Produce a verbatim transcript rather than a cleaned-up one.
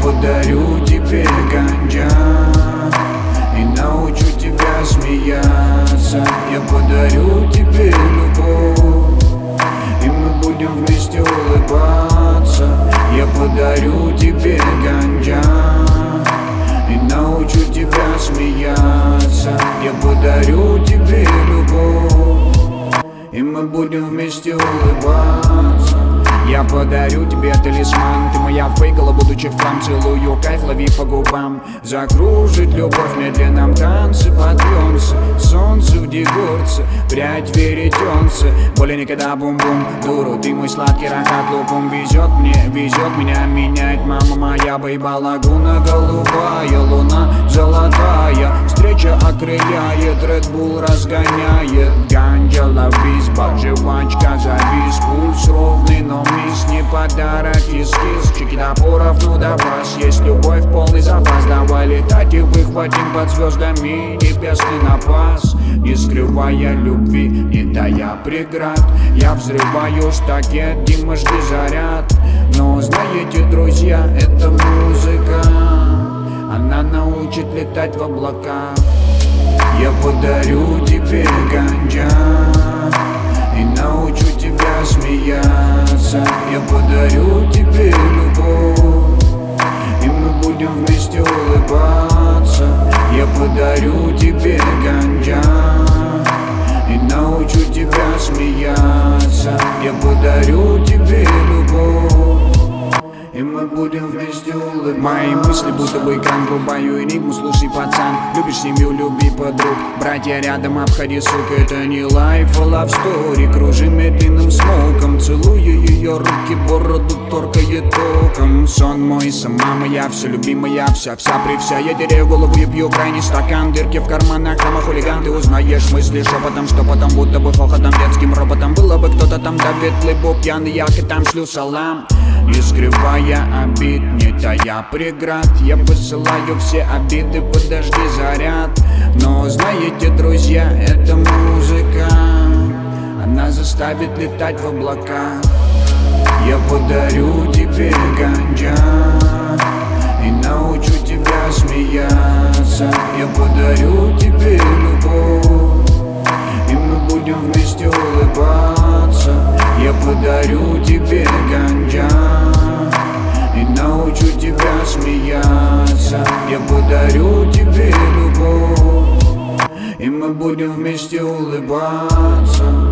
подарю тебе ганджа и научу тебя смеяться. Я подарю тебе любовь, и мы будем вместе улыбаться. Я подарю тебе ганджа и научу тебя смеяться. Я подарю тебе любовь, и мы будем вместе улыбаться. Я подарю тебе талисман, ты моя фейкала, будучи в хлам. Целую кайф, лови по губам. Закружит любовь в медленном танце под пьонцы. Солнце в дегурце, прядь веретенце. Более никогда бум-бум, дуру, ты мой сладкий рахат лупом. Везет мне, везет меня, меняет мама моя. Бейба лагуна, голубая луна, золотая. Встреча окрыляет, Red Bull разгоняет. Ганджа, ловись, жвачка, завис. Пульс ровный, но мисс не подарок, кис-кис. Чеки до поровну до вас, есть любовь, полный запас. Давай летать и выхватим под звездами небесный напас. Не скрывая любви, не тая преград, я взрываю штакет, Дима, жди заряд. Но знаете, друзья, это музыка, она научит летать в облаках. Я подарю тебе ганджа и научу тебя смеяться. Я подарю тебе любовь, и мы будем вместе улыбаться. Я подарю тебе ганджа и научу тебя смеяться. Я подарю тебе любовь, и мы будем вместе улыбаться. Мои мысли будто бы экран, врубаю энигму. Слушай, пацан, любишь семью, люби подруг. Братья рядом, обходи, сука, это не лайф, а love story. Кружим медленным смоком, целую ее руки, бороду торкает током. Сон мой, сама моя, все любимая, вся-вся при вся. Я теряю голову и пью крайний стакан. Дырки в карманах, там хулиган. Ты узнаешь мысли шепотом, что потом, будто бы хохотом, детским роботом. Было бы кто-то там, Давид, либо пьяный, я и там шлю салам. Не скрывая обид, не тая преград, я посылаю все обиды, подожди заряд. Но знаете, друзья, эта музыка, она заставит летать в облаках. Я подарю тебе ганджа и научу тебя смеяться. Я подарю тебе любовь, и мы будем вместе улыбаться. Я подарю тебе ганджа и научу тебя смеяться. Я подарю тебе любовь, и мы будем вместе улыбаться.